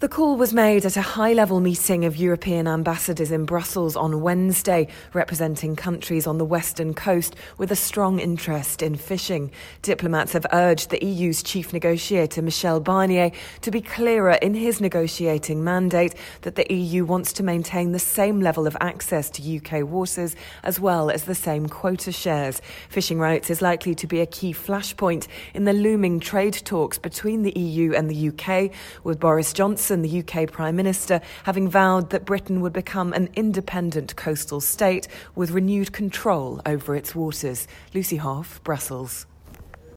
The call was made at a high-level meeting of European ambassadors in Brussels on Wednesday, representing countries on the western coast with a strong interest in fishing. Diplomats have urged the EU's chief negotiator, Michel Barnier, to be clearer in his negotiating mandate that the EU wants to maintain the same level of access to UK waters as well as the same quota shares. Fishing rights is likely to be a key flashpoint in the looming trade talks between the EU and the UK, with Boris Johnson, the UK Prime Minister, having vowed that Britain would become an independent coastal state with renewed control over its waters. Lucy Hoff, Brussels.